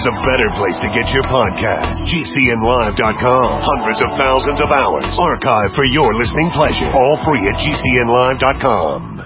there's a better place to get your podcast. GCNlive.com. Hundreds of thousands of hours archived for your listening pleasure. All free at GCNlive.com.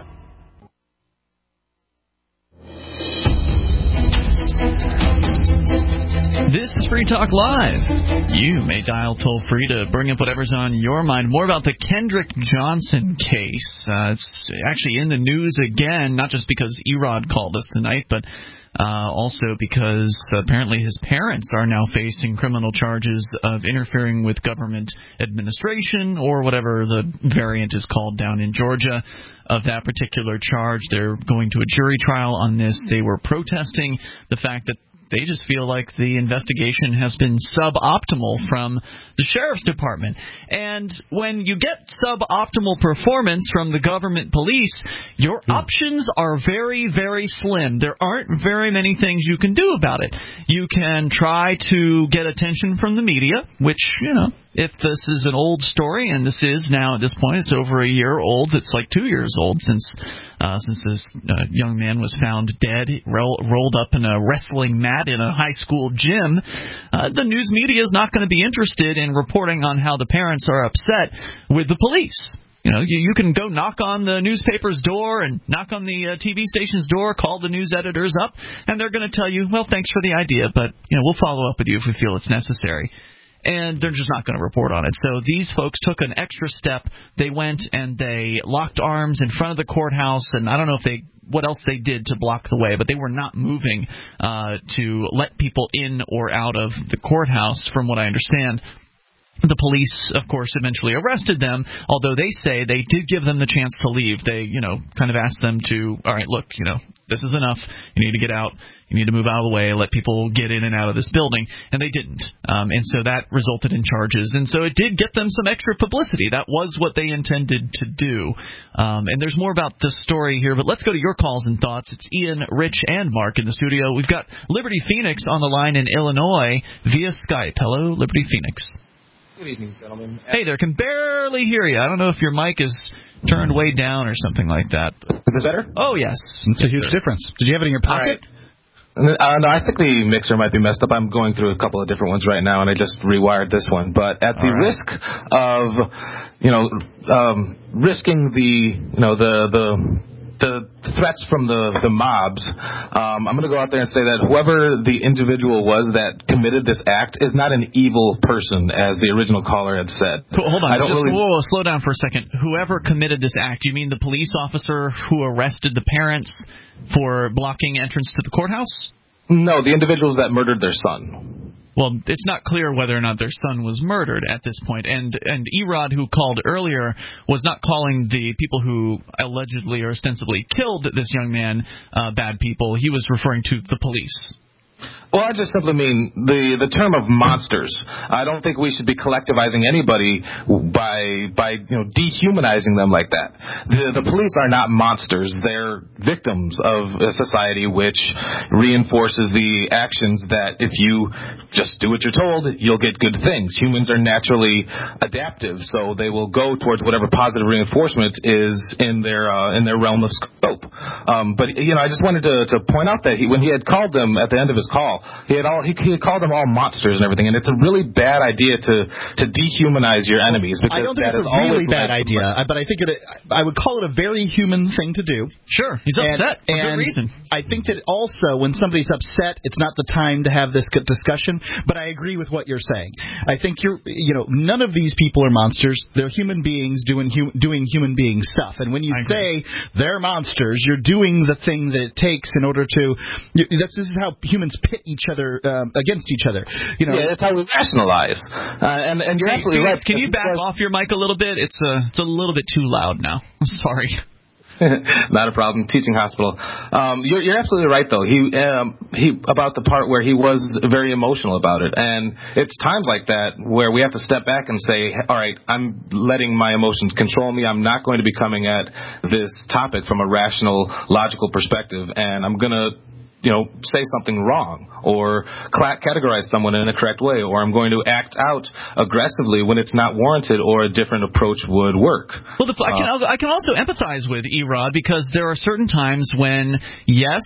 This is Free Talk Live. You may dial toll-free to bring up whatever's on your mind. More about the Kendrick Johnson case. It's actually in the news again, not just because Erod called us tonight, but also because apparently his parents are now facing criminal charges of interfering with government administration, or whatever the variant is called down in Georgia of that particular charge. They're going to a jury trial on this. They were protesting the fact that they just feel like the investigation has been suboptimal from the sheriff's department. And when you get suboptimal performance from the government police, your options are very, very slim. There aren't very many things you can do about it. You can try to get attention from the media, which, you know, if this is an old story, and this is now at this point, it's over a year old. It's like 2 years old since this young man was found dead, rolled up in a wrestling mat in a high school gym. The news media is not going to be interested in reporting on how the parents are upset with the police. You know, you can go knock on the newspaper's door and knock on the TV station's door, call the news editors up, and they're going to tell you, well, thanks for the idea, but you know, we'll follow up with you if we feel it's necessary. And they're just not going to report on it. So these folks took an extra step. They went and they locked arms in front of the courthouse, and I don't know if what else they did to block the way, but they were not moving to let people in or out of the courthouse, from what I understand. The police, of course, eventually arrested them, although they say they did give them the chance to leave. They, you know, kind of asked them to, all right, look, you know, this is enough. You need to get out. You need to move out of the way, let people get in and out of this building. And they didn't. And so that resulted in charges. And so it did get them some extra publicity. That was what they intended to do. And there's more about this story here, but let's go to your calls and thoughts. It's Ian, Rich, and Mark in the studio. We've got Liberty Phoenix on the line in Illinois via Skype. Hello, Liberty Phoenix. Good evening, gentlemen. Hey there, can barely hear you. I don't know if your mic is turned way down or something like that. Is it better? Oh, yes. It's a huge difference. Did you have it in your pocket? Right. No, I think the mixer might be messed up. I'm going through a couple of different ones right now, and I just rewired this one. But at the risk of, risking the threats from the mobs, I'm going to go out there and say that whoever the individual was that committed this act is not an evil person, as the original caller had said. Cool, hold on. Whoa, slow down for a second. Whoever committed this act, you mean the police officer who arrested the parents for blocking entrance to the courthouse? No, the individuals that murdered their son. Well, it's not clear whether or not their son was murdered at this point. And Erod, who called earlier, was not calling the people who allegedly or ostensibly killed this young man bad people. He was referring to the police. Well, I just simply mean the term of monsters. I don't think we should be collectivizing anybody by dehumanizing them like that. The police are not monsters. They're victims of a society which reinforces the actions that if you just do what you're told, you'll get good things. Humans are naturally adaptive, so they will go towards whatever positive reinforcement is in their realm of scope. But I just wanted to point out that when he had called them at the end of his call, he had called them all monsters and everything, and it's a really bad idea to dehumanize your enemies. I don't think it's a really bad idea, but I think I would call it a very human thing to do. Sure, he's upset for good reason. I think that also when somebody's upset, it's not the time to have this discussion. But I agree with what you're saying. I think none of these people are monsters. They're human beings doing human being stuff. And when you say they're monsters, you're doing the thing that it takes in order to. This is how humans pit each other against each other. Yeah, that's how we rationalize. And you're absolutely right. Can you back off your mic a little bit? It's a little bit too loud now. I'm sorry. Not a problem. Teaching hospital. You're absolutely right, though. He about the part where he was very emotional about it, and it's times like that where we have to step back and say, all right, I'm letting my emotions control me. I'm not going to be coming at this topic from a rational, logical perspective, and I'm going to say something wrong or categorize someone in a correct way, or I'm going to act out aggressively when it's not warranted or a different approach would work. Well, I can also empathize with Erod because there are certain times when, yes,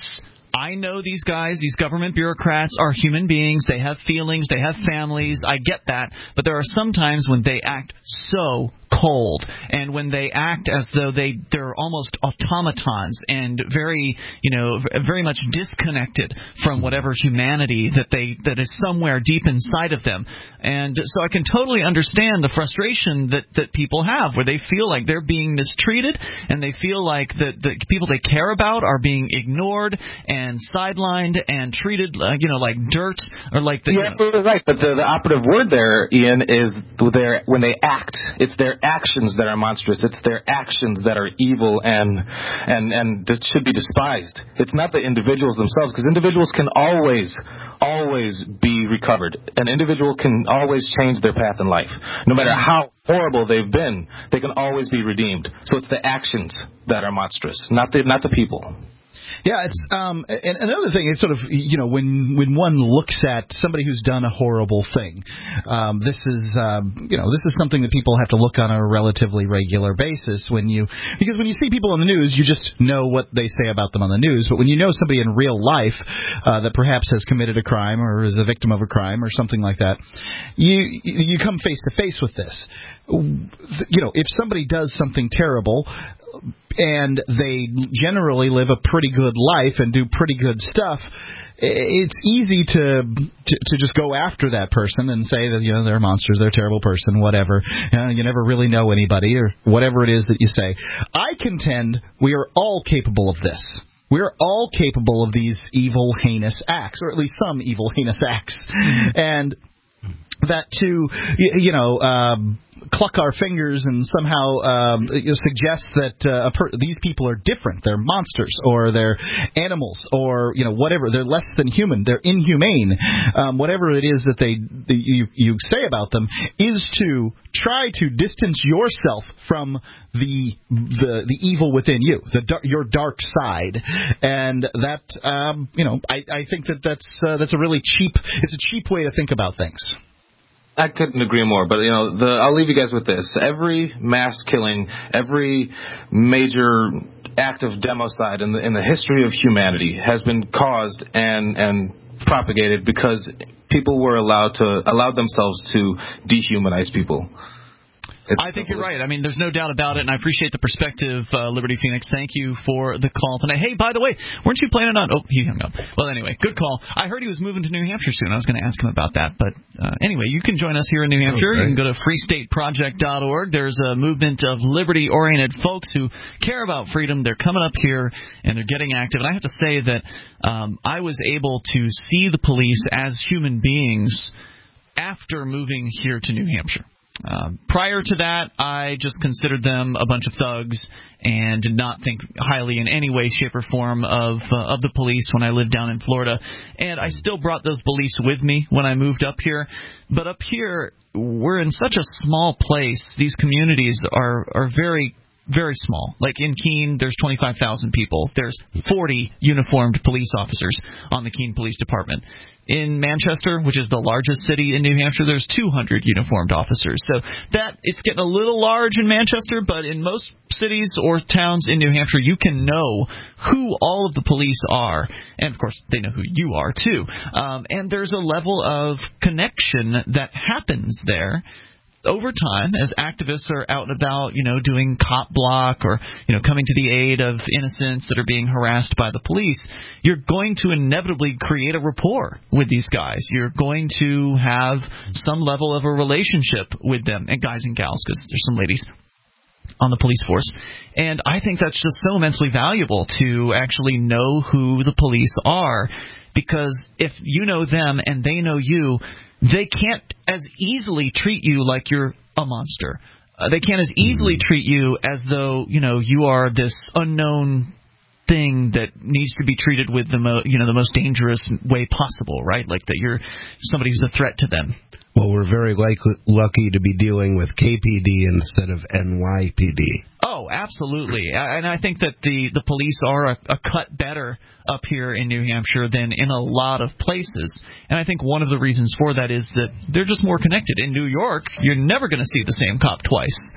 I know these guys, these government bureaucrats are human beings. They have feelings. They have families. I get that. But there are some times when they act so cold, and when they act as though they're almost automatons and very much disconnected from whatever humanity that is somewhere deep inside of them. And so I can totally understand the frustration that people have, where they feel like they're being mistreated, and they feel like the people they care about are being ignored and sidelined and treated like dirt, or like You're absolutely right. But the operative word there, Ian, is when they act. It's their actions that are monstrous. It's their actions that are evil and that should be despised. It's not the individuals themselves, because individuals can always be recovered. An individual can always change their path in life. No matter how horrible they've been, they can always be redeemed. So it's the actions that are monstrous, not the people. Yeah, it's and another thing is sort of when one looks at somebody who's done a horrible thing, this is something that people have to look on a relatively regular basis because when you see people on the news, you just know what they say about them on the news. But when you know somebody in real life that perhaps has committed a crime or is a victim of a crime or something like that, you come face to face with this. If somebody does something terrible, and they generally live a pretty good life and do pretty good stuff, it's easy to just go after that person and say that they're monsters, they're a terrible person, whatever. You never really know anybody, or whatever it is that you say. I contend we are all capable of this. We're all capable of these evil, heinous acts, or at least some evil, heinous acts. And that to cluck our fingers and somehow suggest that these people are different, they're monsters, or they're animals, or whatever, they're less than human, they're inhumane, whatever it is that you say about them, is to try to distance yourself from the evil within you, your dark side. And that I think that's a really cheap way to think about things. I couldn't agree more, but I'll leave you guys with this. Every mass killing, every major act of democide in the history of humanity has been caused and propagated because people were allowed themselves to dehumanize people. I think you're right. I mean, there's no doubt about it, and I appreciate the perspective, Liberty Phoenix. Thank you for the call tonight. Hey, by the way, weren't you planning on... Oh, he hung up. Well, anyway, good call. I heard he was moving to New Hampshire soon. I was going to ask him about that. But anyway, you can join us here in New Hampshire. You can go to freestateproject.org. There's a movement of liberty-oriented folks who care about freedom. They're coming up here, and they're getting active. And I have to say that I was able to see the police as human beings after moving here to New Hampshire. Prior to that, I just considered them a bunch of thugs and did not think highly in any way, shape, or form of the police when I lived down in Florida. And I still brought those beliefs with me when I moved up here. But up here, we're in such a small place. These communities are very, very small. Like in Keene, there's 25,000 people. There's 40 uniformed police officers on the Keene Police Department. In Manchester, which is the largest city in New Hampshire, there's 200 uniformed officers. So it's getting a little large in Manchester, but in most cities or towns in New Hampshire, you can know who all of the police are. And, of course, they know who you are, too. And there's a level of connection that happens there over time, as activists are out and about, doing cop block or, coming to the aid of innocents that are being harassed by the police, you're going to inevitably create a rapport with these guys. You're going to have some level of a relationship with them, and guys and gals, because there's some ladies on the police force. And I think that's just so immensely valuable to actually know who the police are, because if you know them and they know you, they can't as easily treat you like you're a monster. They can't as easily treat you as though, you are this unknown thing that needs to be treated with the most dangerous way possible, right? Like that you're somebody who's a threat to them. Well, we're very lucky to be dealing with KPD instead of NYPD. Oh, absolutely. And I think that the police are a cut better up here in New Hampshire than in a lot of places. And I think one of the reasons for that is that they're just more connected. In New York, you're never going to see the same cop twice.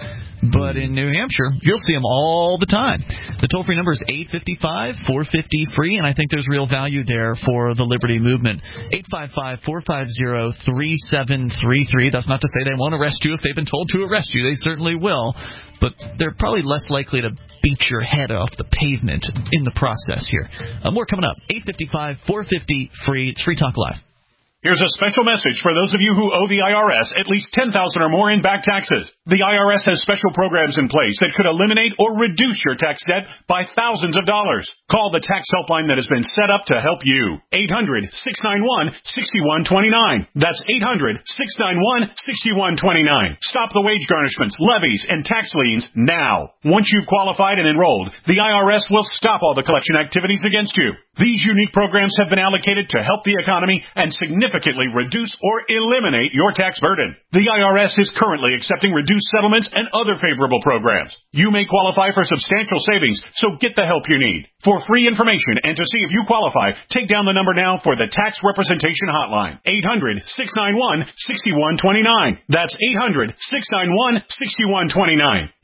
But in New Hampshire, you'll see them all the time. The toll-free number is 855-450-FREE, and I think there's real value there for the Liberty Movement. 855-450-3733. That's not to say they won't arrest you if they've been told to arrest you. They certainly will. But they're probably less likely to beat your head off the pavement in the process here. More coming up. 855-450-FREE. It's Free Talk Live. Here's a special message for those of you who owe the IRS at least $10,000 or more in back taxes. The IRS has special programs in place that could eliminate or reduce your tax debt by thousands of dollars. Call the tax helpline that has been set up to help you. 800-691-6129. That's 800-691-6129. Stop the wage garnishments, levies, and tax liens now. Once you've qualified and enrolled, the IRS will stop all the collection activities against you. These unique programs have been allocated to help the economy and significantly reduce or eliminate your tax burden. The IRS is currently accepting reduced settlements and other favorable programs. You may qualify for substantial savings, so get the help you need. For free information and to see if you qualify, take down the number now for the Tax Representation Hotline. 800-691-6129. That's 800-691-6129.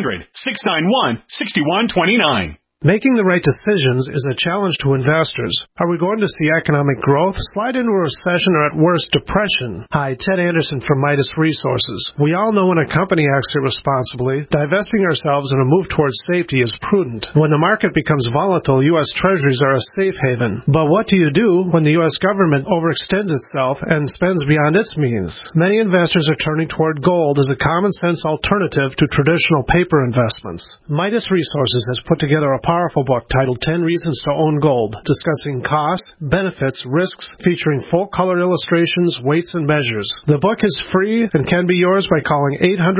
800-691-6129. Making the right decisions is a challenge to investors. Are we going to see economic growth, slide into a recession, or at worst, depression? Hi, Ted Anderson from Midas Resources. We all know when a company acts irresponsibly, divesting ourselves in a move towards safety is prudent. When the market becomes volatile, U.S. Treasuries are a safe haven. But what do you do when the U.S. government overextends itself and spends beyond its means? Many investors are turning toward gold as a common-sense alternative to traditional paper investments. Midas Resources has put together a powerful book titled 10 Reasons to Own Gold, discussing costs, benefits, risks, featuring full-color illustrations, weights, and measures. The book is free and can be yours by calling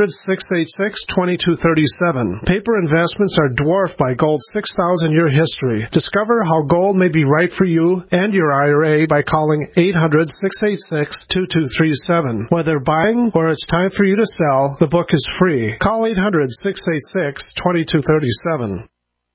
800-686-2237. Paper investments are dwarfed by gold's 6,000-year history. Discover how gold may be right for you and your IRA by calling 800-686-2237. Whether buying or it's time for you to sell, the book is free. Call 800-686-2237.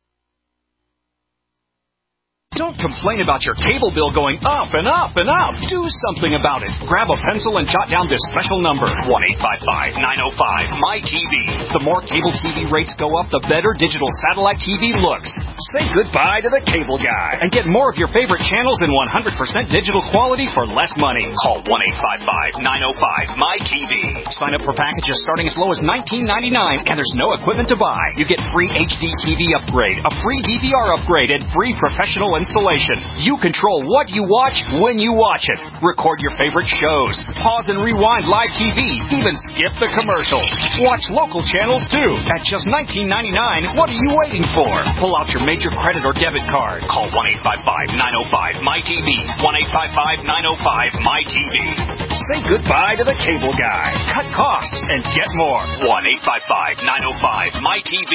Don't complain about your cable bill going up and up and up. Do something about it. Grab a pencil and jot down this special number, 1-855-905-MY-TV. The more cable TV rates go up, the better digital satellite TV looks. Say goodbye to the cable guy and get more of your favorite channels in 100% digital quality for less money. Call 1-855-905-MY-TV. Sign up for packages starting as low as $19.99, and there's no equipment to buy. You get free HD TV upgrade, a free DVR upgrade, and free professional installation. You control what you watch when you watch it. Record your favorite shows. Pause and rewind live TV. Even skip the commercials. Watch local channels too. At just $19.99, what are you waiting for? Pull out your major credit or debit card. Call 1-855-905-MY-TV. 1-855-905-MY-TV. Say goodbye to the cable guy. Cut costs and get more. 1-855-905-MY-TV.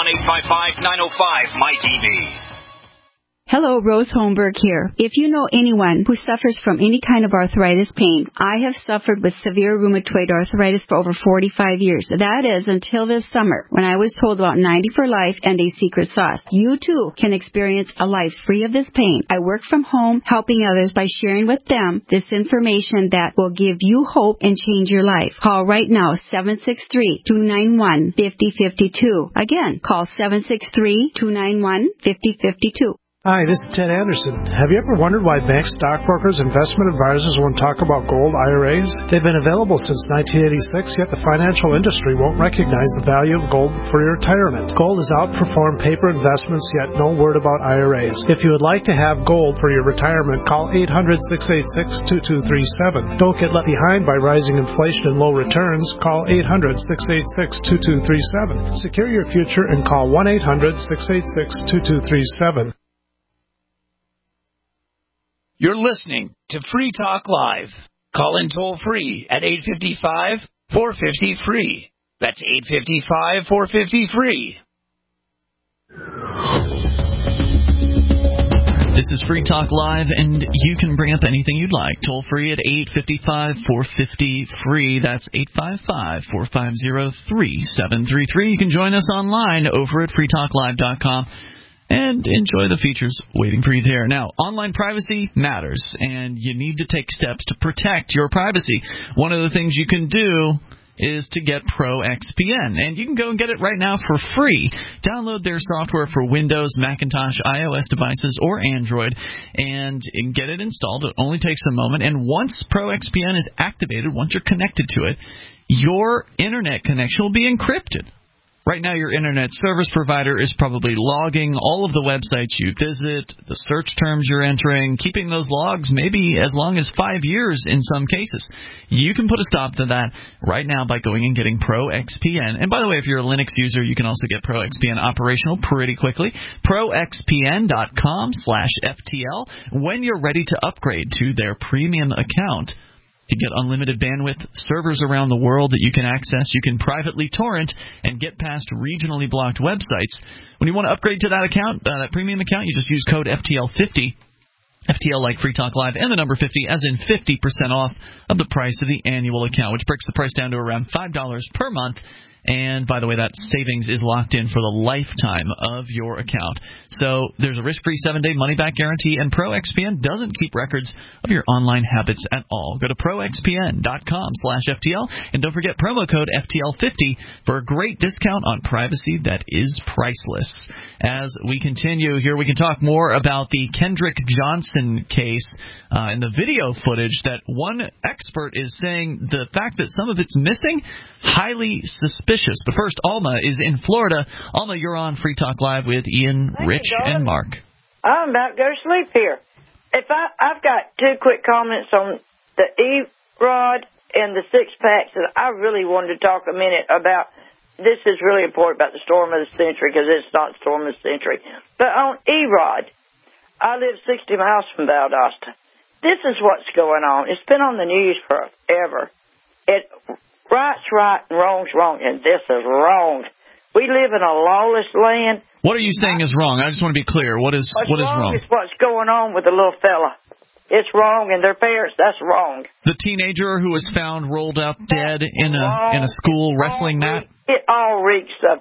1-855-905-MY-TV. Hello, Rose Holmberg here. If you know anyone who suffers from any kind of arthritis pain, I have suffered with severe rheumatoid arthritis for over 45 years. That is until this summer, when I was told about 90 for Life and a secret sauce. You too can experience a life free of this pain. I work from home, helping others by sharing with them this information that will give you hope and change your life. Call right now, 763-291-5052. Again, call 763-291-5052. Hi, this is Ted Anderson. Have you ever wondered why bank stockbrokers, investment advisors won't talk about gold IRAs? They've been available since 1986, yet the financial industry won't recognize the value of gold for your retirement. Gold has outperformed paper investments, yet no word about IRAs. If you would like to have gold for your retirement, call 800-686-2237. Don't get left behind by rising inflation and low returns. Call 800-686-2237. Secure your future and call 1-800-686-2237. You're listening to Free Talk Live. Call in toll-free at 855-450-FREE. That's 855-450-FREE. This is Free Talk Live, and you can bring up anything you'd like. Toll-free at 855-450-FREE. That's 855-450-3733. You can join us online over at freetalklive.com. and enjoy the features waiting for you there. Now, online privacy matters, and you need to take steps to protect your privacy. One of the things you can do is to get ProXPN. And you can go and get it right now for free. Download their software for Windows, Macintosh, iOS devices, or Android, and get it installed. It only takes a moment. And once ProXPN is activated, once you're connected to it, your internet connection will be encrypted. Right now, your internet service provider is probably logging all of the websites you visit, the search terms you're entering, keeping those logs maybe as long as 5 years in some cases. You can put a stop to that right now by going and getting ProXPN. And by the way, if you're a Linux user, you can also get ProXPN operational pretty quickly. ProXPN.com/FTL when you're ready to upgrade to their premium account. To get unlimited bandwidth, servers around the world that you can access, you can privately torrent and get past regionally blocked websites. When you want to upgrade to that account, that premium account, you just use code FTL50, FTL like Free Talk Live, and the number 50, as in 50% off of the price of the annual account, which breaks the price down to around $5 per month. And, by the way, that savings is locked in for the lifetime of your account. So there's a risk-free 7-day money-back guarantee, and ProXPN doesn't keep records of your online habits at all. Go to ProXPN.com/FTL, and don't forget promo code FTL50 for a great discount on privacy that is priceless. As we continue here, we can talk more about the Kendrick Johnson case and the video footage that one expert is saying the fact that some of it's missing, highly suspicious. But first, Alma is in Florida. Alma, you're on Free Talk Live with Ian, Rich, and Mark. I'm about to go to sleep here. I've got two quick comments on the E-Rod and the six-packs that I really wanted to talk a minute about. This is really important about the storm of the century because it's not storm of the century. But on E-Rod, I live 60 miles from Valdosta. This is what's going on. It's been on the news forever. Right's right and wrong's wrong, and this is wrong. We live in a lawless land. What are you saying is wrong? I just want to be clear. What is wrong? It's what's going on with the little fella. It's wrong, and their parents, that's wrong. The teenager who was found rolled up dead in a school wrestling mat? It all reeks of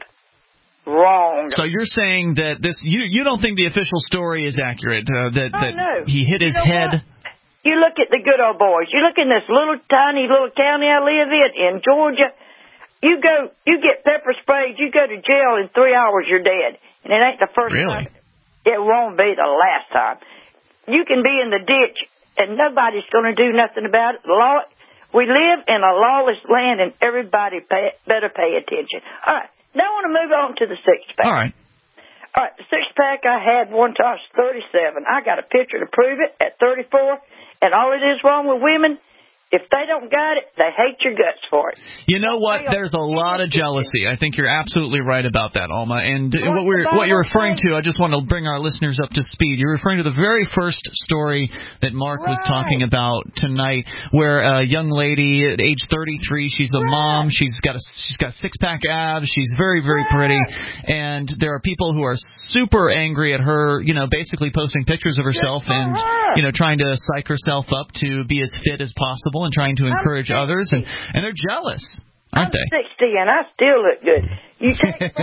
wrong. So you're saying that this you don't think the official story is accurate, that he hit his head? What? You look at the good old boys. You look in this tiny little county I live in Georgia. You get pepper sprayed. You go to jail in 3 hours. You're dead, and it ain't the first time. It won't be the last time. You can be in the ditch, and nobody's going to do nothing about it. We live in a lawless land, and everybody better pay attention. All right, now I want to move on to the six-pack. All right, the six-pack I had one time was 37. I got a picture to prove it at 34. And all it is wrong with women, if they don't got it, they hate your guts for it. You know what? There's a lot of jealousy. I think you're absolutely right about that, Alma. And what you're referring to, I just want to bring our listeners up to speed. You're referring to the very first story that Mark was talking about tonight, where a young lady at age 33, she's a mom, she's got six-pack abs, she's very, very pretty, and there are people who are super angry at her, basically posting pictures of herself and, trying to psych herself up to be as fit as possible and trying to encourage others, and they're jealous, aren't they? I'm 60 and I still look good. You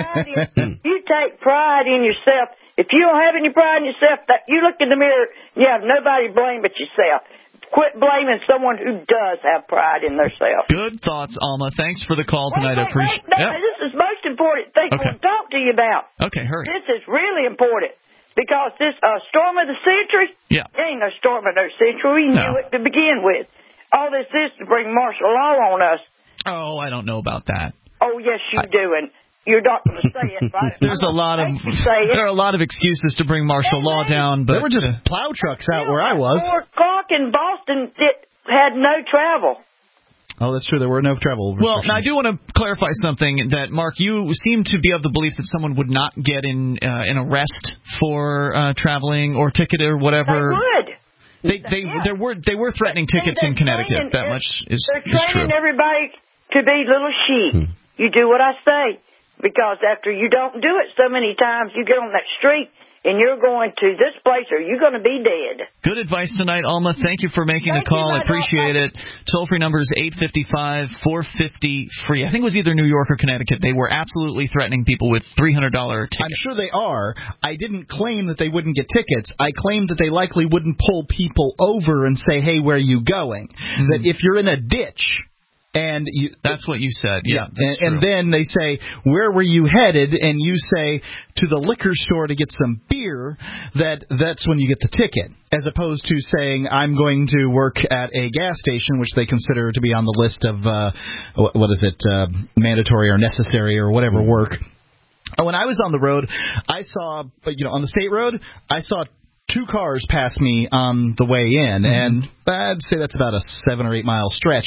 take pride in yourself. If you don't have any pride in yourself, you look in the mirror, you have nobody to blame but yourself. Quit blaming someone who does have pride in themselves. Good thoughts, Alma. Thanks for the call tonight. I appreciate it. This is the most important thing I want to talk to you about. Okay, hurry. This is really important. Because this storm of the century, it ain't no storm of no century. We knew it to begin with. All this is to bring martial law on us. Oh, I don't know about that. Oh, yes, you do, and you're not going to say it, right? There are a lot of excuses to bring martial law down, but there were just plow trucks out where I was. 4 o'clock in Boston, it had no travel. Oh, that's true. There were no travel restrictions. Well, now I do want to clarify something that, Mark, you seem to be of the belief that someone would not get an arrest for traveling or ticket or whatever. They would. They were threatening tickets in Connecticut. That much is true. They're training everybody to be little sheep. You do what I say. Because after you don't do it so many times, you get on that street and you're going to this place or you're going to be dead. Good advice tonight, Alma. Thank you for making the call. I appreciate it. Toll-free number is 855-450-FREE. I think it was either New York or Connecticut. They were absolutely threatening people with $300 tickets. I'm sure they are. I didn't claim that they wouldn't get tickets. I claimed that they likely wouldn't pull people over and say, hey, where are you going? That if you're in a ditch And that's what you said. Yeah. And then they say, where were you headed? And you say, to the liquor store to get some beer. That's when you get the ticket. As opposed to saying, I'm going to work at a gas station, which they consider to be on the list of, mandatory or necessary or whatever work. When I was on the road, I saw, on the state road, I saw 2 cars pass me on the way in, and I'd say that's about a 7 or 8 mile stretch.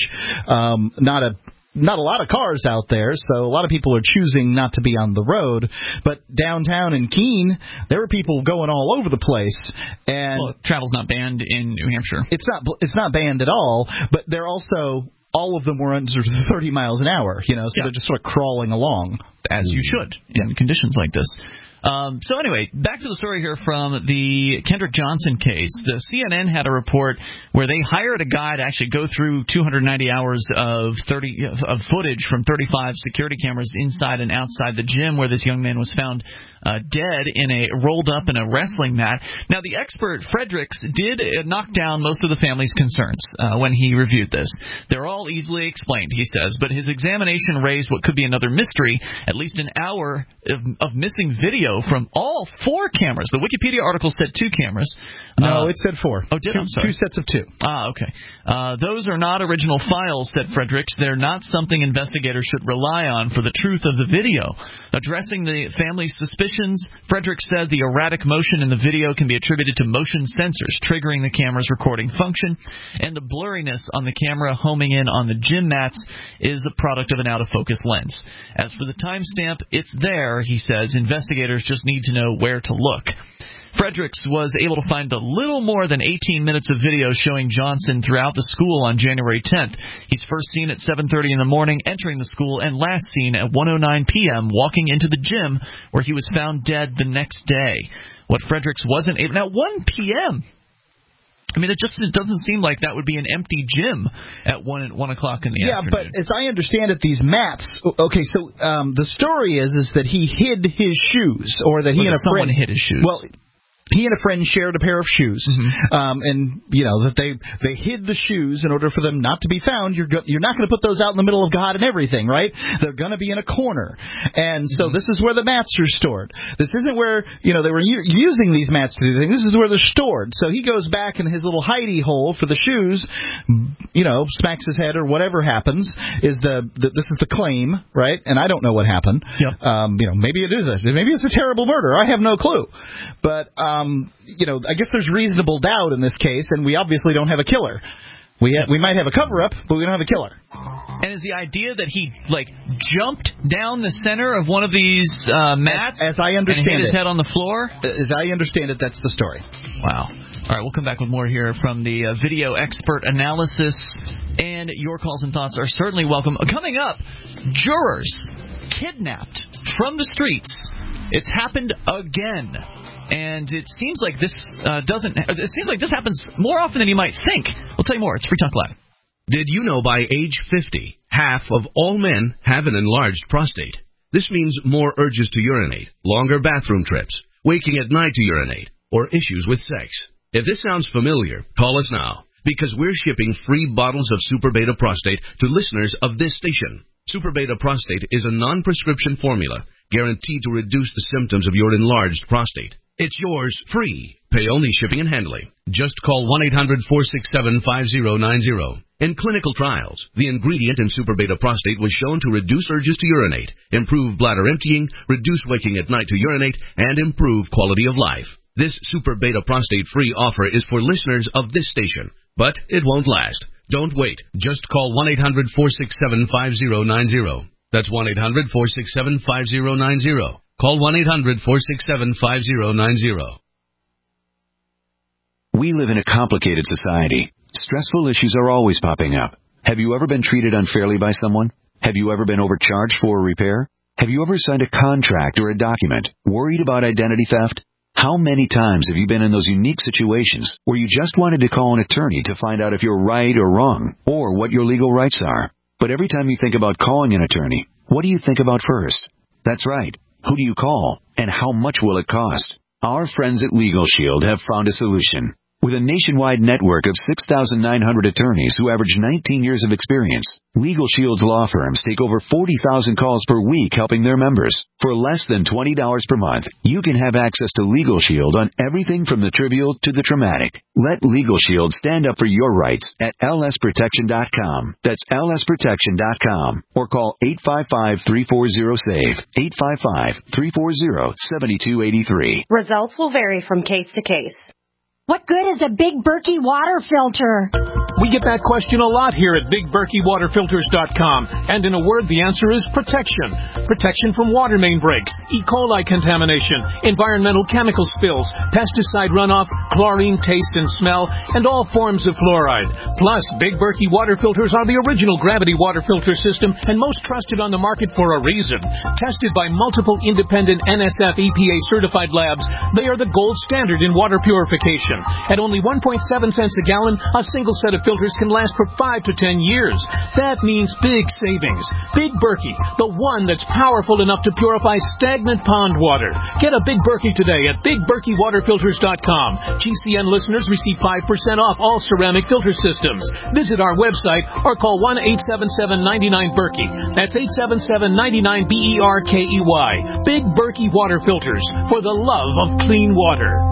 Not a lot of cars out there, so a lot of people are choosing not to be on the road. But downtown in Keene, there were people going all over the place. And travel's not banned in New Hampshire. It's not banned at all, but they're also... all of them were under 30 miles an hour, so they're just sort of crawling along. As you should in conditions like this. So anyway, back to the story here from the Kendrick Johnson case. The CNN had a report where they hired a guy to actually go through 290 hours of footage from 35 security cameras inside and outside the gym where this young man was found dead rolled up in a wrestling mat. Now, the expert Fredericks did knock down most of the family's concerns when he reviewed this. They're all easily explained, he says, but his examination raised what could be another mystery, at least an hour of missing video from all 4 cameras. The Wikipedia article said 2 cameras. No, it said 4. Oh, did it? I'm sorry. 2 sets of 2. Okay. Those are not original files, said Fredericks. They're not something investigators should rely on for the truth of the video. Addressing the family's suspicions, Fredericks said the erratic motion in the video can be attributed to motion sensors triggering the camera's recording function, and the blurriness on the camera homing in on the gym mats is the product of an out-of-focus lens. As for the timestamp, it's there, he says. Investigators just need to know where to look. Fredericks was able to find a little more than 18 minutes of video showing Johnson throughout the school on January 10th. He's first seen at 7:30 in the morning entering the school and last seen at 1:09 p.m. walking into the gym where he was found dead the next day. What Fredericks wasn't able... Now, 1 p.m., I mean, it doesn't seem like that would be an empty gym at 1 o'clock in the afternoon. Yeah, but as I understand it, these mats... Okay, so the story is that he hid his shoes, or that he and a friend... Someone hid his shoes. Well... He and a friend shared a pair of shoes, and that they hid the shoes in order for them not to be found. You're not going to put those out in the middle of God and everything, right? They're going to be in a corner, and so this is where the mats are stored. This isn't where they were using these mats to do things. This is where they're stored. So he goes back in his little hidey hole for the shoes, smacks his head or whatever happens. This is the claim, right? And I don't know what happened. Yep. Maybe it's a terrible murder. I have no clue, but. I guess there's reasonable doubt in this case, and we obviously don't have a killer. We might have a cover-up, but we don't have a killer. And is the idea that he, jumped down the center of one of these mats as I understand and hit his head on the floor? As I understand it, that's the story. Wow. All right, we'll come back with more here from the video expert analysis, and your calls and thoughts are certainly welcome. Coming up, jurors kidnapped from the streets. It's happened again. And it seems like this happens more often than you might think. We'll tell you more. It's Free Talk Live. Did you know by age 50, half of all men have an enlarged prostate? This means more urges to urinate, longer bathroom trips, waking at night to urinate, or issues with sex. If this sounds familiar, call us now, because we're shipping free bottles of Super Beta Prostate to listeners of this station. Super Beta Prostate is a non-prescription formula guaranteed to reduce the symptoms of your enlarged prostate. It's yours free. Pay only shipping and handling. Just call 1-800-467-5090. In clinical trials, the ingredient in Super Beta Prostate was shown to reduce urges to urinate, improve bladder emptying, reduce waking at night to urinate, and improve quality of life. This Super Beta Prostate free offer is for listeners of this station, but it won't last. Don't wait. Just call 1-800-467-5090. That's 1-800-467-5090. Call 1-800-467-5090. We live in a complicated society. Stressful issues are always popping up. Have you ever been treated unfairly by someone? Have you ever been overcharged for a repair? Have you ever signed a contract or a document worried about identity theft? How many times have you been in those unique situations where you just wanted to call an attorney to find out if you're right or wrong, or what your legal rights are? But every time you think about calling an attorney, what do you think about first? That's right. Who do you call, and how much will it cost? Our friends at Legal Shield have found a solution. With a nationwide network of 6,900 attorneys who average 19 years of experience, Legal Shield's law firms take over 40,000 calls per week helping their members. For less than $20 per month, you can have access to Legal Shield on everything from the trivial to the traumatic. Let Legal Shield stand up for your rights at lsprotection.com. That's lsprotection.com. Or call 855-340-SAVE. 855-340-7283. Results will vary from case to case. What good is a Big Berkey water filter? We get that question a lot here at BigBerkeyWaterFilters.com. And in a word, the answer is protection. Protection from water main breaks, E. coli contamination, environmental chemical spills, pesticide runoff, chlorine taste and smell, and all forms of fluoride. Plus, Big Berkey water filters are the original gravity water filter system and most trusted on the market for a reason. Tested by multiple independent NSF EPA certified labs, they are the gold standard in water purification. At only 1.7 cents a gallon, a single set of filters can last for 5 to 10 years. That means big savings. Big Berkey, the one that's powerful enough to purify stagnant pond water. Get a Big Berkey today at BigBerkeyWaterFilters.com. GCN listeners receive 5% off all ceramic filter systems. Visit our website or call 1-877-99-BERKEY. That's 877-99-BERKEY. Big Berkey Water Filters, for the love of clean water.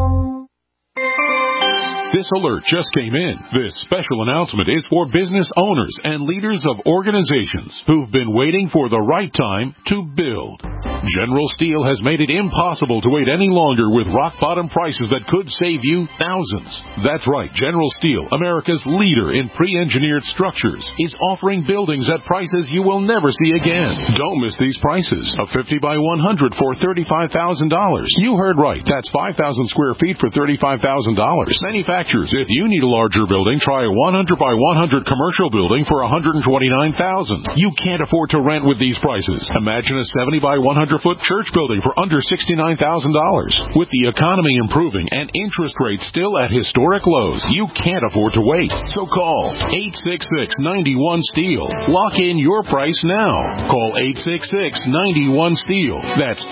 This alert just came in. This special announcement is for business owners and leaders of organizations who've been waiting for the right time to build. General Steel has made it impossible to wait any longer with rock-bottom prices that could save you thousands. That's right, General Steel, America's leader in pre-engineered structures, is offering buildings at prices you will never see again. Don't miss these prices. A 50 by 100 for $35,000. You heard right. That's 5,000 square feet for $35,000. Manufacturers, if you need a larger building, try a 100 by 100 commercial building for $129,000. You can't afford to rent with these prices. Imagine a 70 by 100-foot church building for under $69,000. With the economy improving and interest rates still at historic lows, you can't afford to wait. So call 866-91-STEEL. Lock in your price now. Call 866-91-STEEL. That's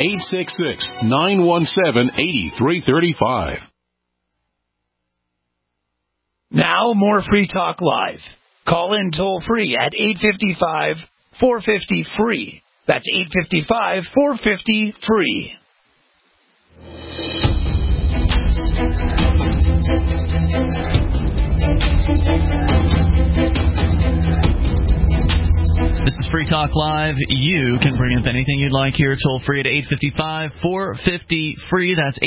866-917-8335. Now, more Free Talk Live. Call in toll-free at 855-450-FREE. That's 855-450-FREE. This is Free Talk Live. You can bring up anything you'd like here, toll free at 855-450-FREE. That's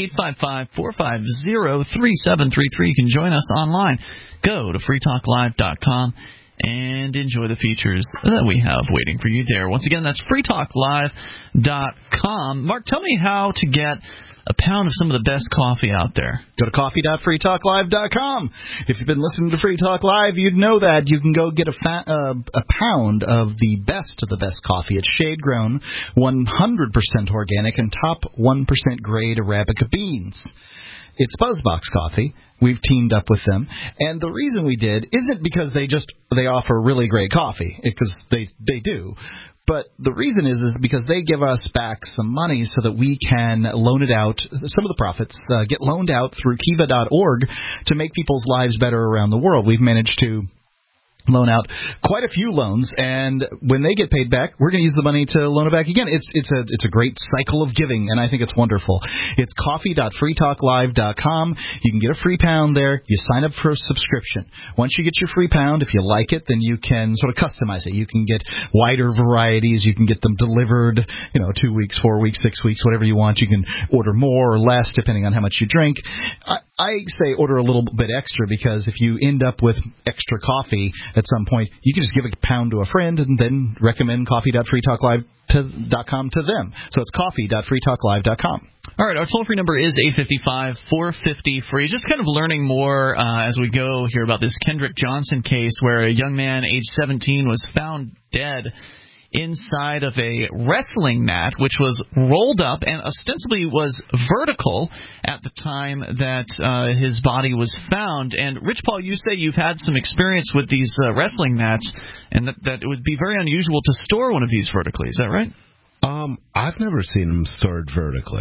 855-450-3733. You can join us online. Go to freetalklive.com and enjoy the features that we have waiting for you there. Once again, that's freetalklive.com. Mark, tell me how to get a pound of some of the best coffee out there. Go to coffee.freetalklive.com. If you've been listening to Free Talk Live, you'd know that. You can go get a pound of the best coffee. It's shade-grown, 100% organic, and top 1% grade Arabica beans. It's BuzzBox Coffee. We've teamed up with them. And the reason we did isn't because they offer really great coffee, because they do. But the reason is because they give us back some money so that we can loan it out. Some of the profits get loaned out through kiva.org to make people's lives better around the world. We've managed to loan out quite a few loans, and when they get paid back, we're going to use the money to loan it back again. It's a great cycle of giving, and I think it's wonderful. It's coffee.freetalklive.com. You can get a free pound there. You sign up for a subscription. Once you get your free pound, if you like it, then you can sort of customize it. You can get wider varieties. You can get them delivered, 2 weeks, 4 weeks, 6 weeks, whatever you want. You can order more or less depending on how much you drink. I say order a little bit extra, because if you end up with extra coffee at some point, you can just give a pound to a friend and then recommend coffee.freetalklive.com to them. So it's coffee.freetalklive.com. All right, our toll-free number is 855-450-FREE. Just kind of learning more as we go here about this Kendrick Johnson case, where a young man, age 17, was found dead inside of a wrestling mat, which was rolled up and ostensibly was vertical at the time that his body was found. And Rich Paul, you say you've had some experience with these wrestling mats, and that it would be very unusual to store one of these vertically. Is that right? I've never seen them stored vertically.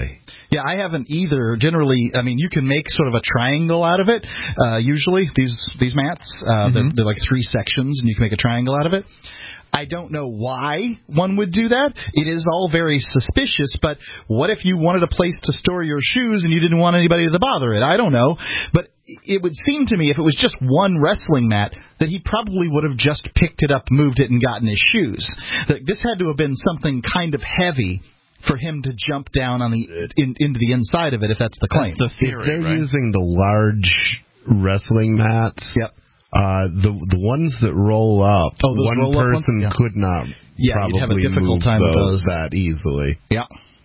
Yeah, I haven't either. Generally, I mean, you can make sort of a triangle out of it. Usually, these mats, they're like 3 sections, and you can make a triangle out of it. I don't know why one would do that. It is all very suspicious, but what if you wanted a place to store your shoes and you didn't want anybody to bother it? I don't know. But it would seem to me if it was just one wrestling mat that he probably would have just picked it up, moved it, and gotten his shoes. This had to have been something kind of heavy for him to jump down on into the inside of it, if that's the claim. That's the theory, if they're right? using the large wrestling mats, yep. The ones that roll up, one person could not probably you'd have a difficult move time with those that easily. Yeah.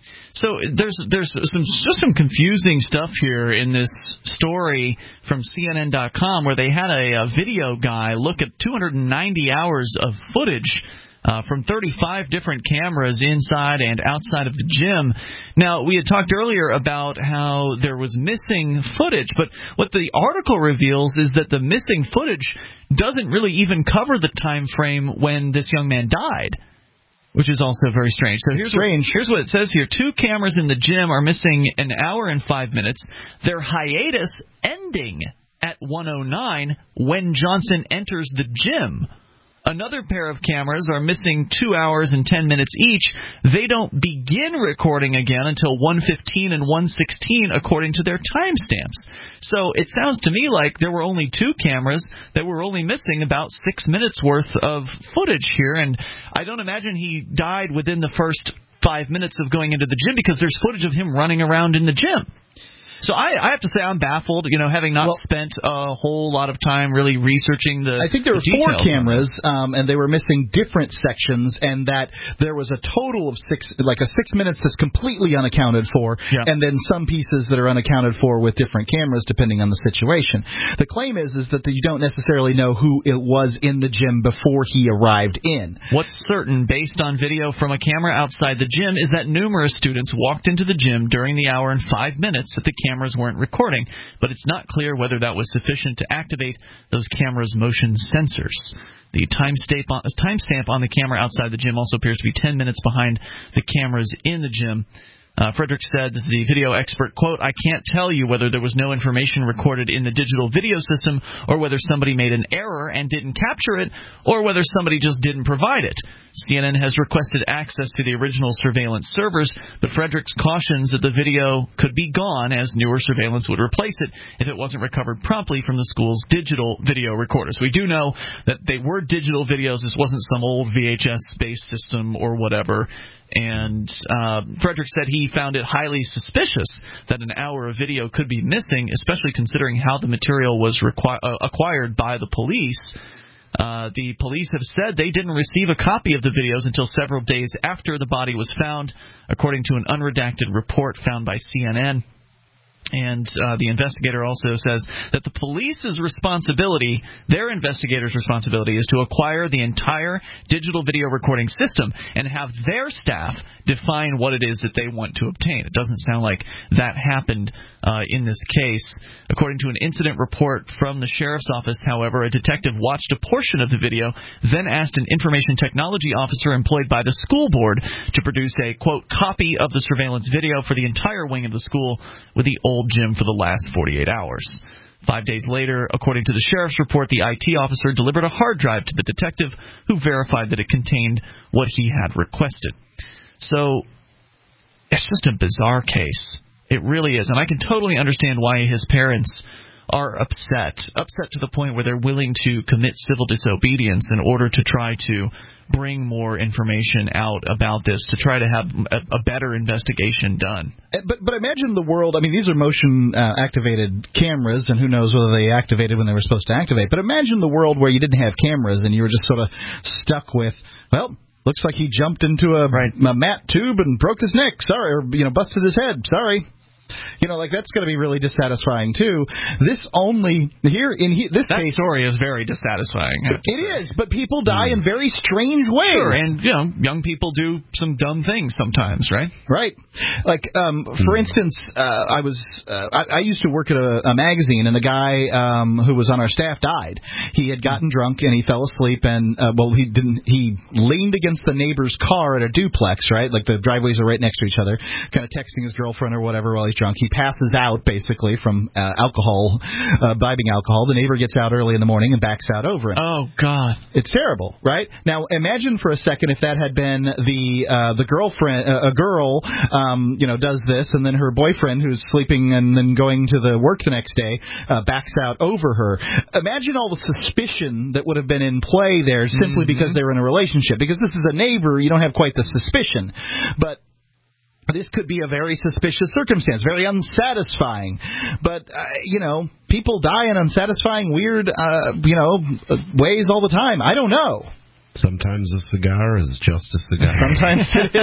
So there's some confusing stuff here in this story from CNN.com where they had a video guy look at 290 hours of footage from 35 different cameras inside and outside of the gym. Now, we had talked earlier about how there was missing footage, but what the article reveals is that the missing footage doesn't really even cover the time frame when this young man died, which is also very strange. So here's what it says here. 2 cameras in the gym are missing an hour and 5 minutes. Their hiatus ending at 1:09 when Johnson enters the gym. Another pair of cameras are missing 2 hours and 10 minutes each. They don't begin recording again until 1:15 and 1:16 according to their timestamps. So it sounds to me like there were only 2 cameras that were only missing about 6 minutes worth of footage here. And I don't imagine he died within the first 5 minutes of going into the gym because there's footage of him running around in the gym. So I have to say I'm baffled, having not spent a whole lot of time really researching the I think there were 4 cameras, and they were missing different sections, and that there was a total of 6 minutes that's completely unaccounted for, and then some pieces that are unaccounted for with different cameras depending on the situation. The claim is that you don't necessarily know who it was in the gym before he arrived in. What's certain, based on video from a camera outside the gym, is that numerous students walked into the gym during the hour and 5 minutes that the cameras weren't recording, but it's not clear whether that was sufficient to activate those cameras' motion sensors. The timestamp on the camera outside the gym also appears to be 10 minutes behind the cameras in the gym. Frederick said, this is the video expert, quote, "I can't tell you whether there was no information recorded in the digital video system or whether somebody made an error and didn't capture it or whether somebody just didn't provide it. CNN has requested access to the original surveillance servers, but Fredericks cautions that the video could be gone as newer surveillance would replace it if it wasn't recovered promptly from the school's digital video recorders." We do know that they were digital videos. This wasn't some old VHS-based system or whatever. And Frederick said he found it highly suspicious that an hour of video could be missing, especially considering how the material was acquired by the police. The police have said they didn't receive a copy of the videos until several days after the body was found, according to an unredacted report found by CNN. And the investigator also says that the police's responsibility, their investigator's responsibility, is to acquire the entire digital video recording system and have their staff define what it is that they want to obtain. It doesn't sound like that happened in this case. According to an incident report from the sheriff's office, however, a detective watched a portion of the video, then asked an information technology officer employed by the school board to produce a, quote, copy of the surveillance video for the entire wing of the school with the old gym for the last 48 hours. 5 days later, according to the sheriff's report, the IT officer delivered a hard drive to the detective, who verified that it contained what he had requested. So, it's just a bizarre case. It really is. And I can totally understand why his parents are upset to the point where they're willing to commit civil disobedience in order to try to bring more information out about this, to try to have a better investigation done. But imagine the world, I mean, these are motion-activated cameras, and who knows whether they activated when they were supposed to activate. But imagine the world where you didn't have cameras and you were just sort of stuck with, well, looks like he jumped into a mat tube and broke his neck. Sorry, or busted his head. Sorry. Like that's going to be really dissatisfying too. This case, story is very dissatisfying. It is, but people die in very strange ways. Sure, and young people do some dumb things sometimes, right? Right. Like, for instance, I used to work at a magazine, and the guy who was on our staff died. He had gotten drunk and he fell asleep, and he leaned against the neighbor's car at a duplex, right? Like the driveways are right next to each other, kind of texting his girlfriend or whatever while he's drunk. He passes out basically from imbibing alcohol. The neighbor gets out early in the morning and backs out over him. Oh God, it's terrible, right? Now imagine for a second if that had been the girlfriend, a girl, does this, and then her boyfriend, who's sleeping and then going to the work the next day, backs out over her. Imagine all the suspicion that would have been in play there simply because they were in a relationship. Because this is a neighbor, you don't have quite the suspicion, but this could be a very suspicious circumstance, very unsatisfying. But, people die in unsatisfying, weird, ways all the time. I don't know. Sometimes a cigar is just a cigar. Sometimes it